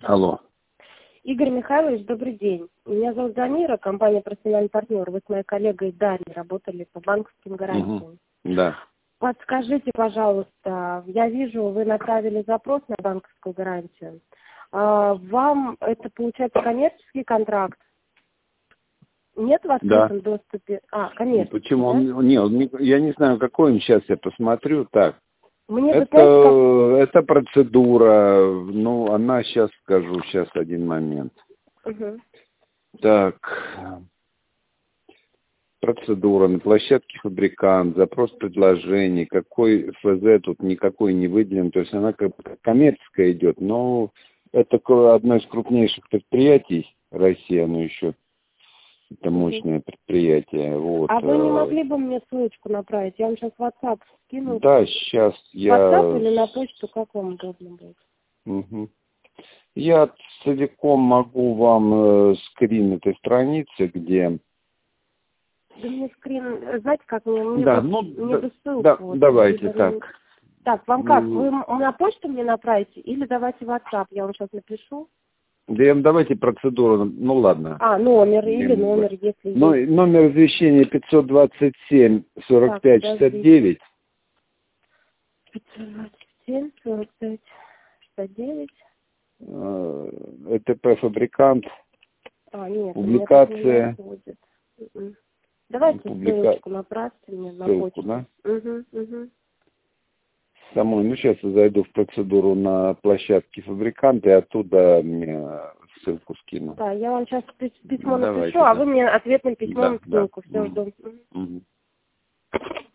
Алло. Игорь Михайлович, добрый день. Меня зовут Замира, компания «Профессиональный партнер». Вы с моей коллегой Дарьей работали по банковским гарантиям. Да. Подскажите, пожалуйста, я вижу, вы направили запрос на банковскую гарантию. Вам это, получается, коммерческий контракт? Нет у вас в этом доступе? Коммерческий, почему да? Нет, я не знаю, какой он сейчас, я посмотрю. Так. Мне Это процедура, она сейчас скажу, сейчас один момент. Угу. Так, процедура на площадке фабрикант, запрос предложений, какой ФЗ тут никакой не выделен, то есть она как коммерческая идет, но это одно из крупнейших предприятий России, оно еще, это мощное предприятие. Вот. А вы не могли бы мне ссылочку направить? Я вам сейчас в WhatsApp скину. Да, сейчас я... WhatsApp или на почту, как вам удобно будет? Угу. Я целиком могу вам скрин этой страницы, где... Да мне скрин, знаете, как мне Да, бы ссылку. Да, вот, давайте так. Так, вам как? Вы на почту мне направите или давайте WhatsApp? Я вам сейчас напишу. Да, давайте процедуру, ладно. Номер или номер, если есть. Номер извещения 527 45 69. 527 45 69. ЭТП фабрикант. Нет, публикация. Давайте ссылочку направьте мне на почту. Да? Угу. Самой, сейчас я зайду в процедуру на площадке фабриканта и оттуда мне ссылку скину. Да, я вам сейчас письмо напишу, Давайте, а вы мне ответным письмом ссылку. Все, жду. Угу.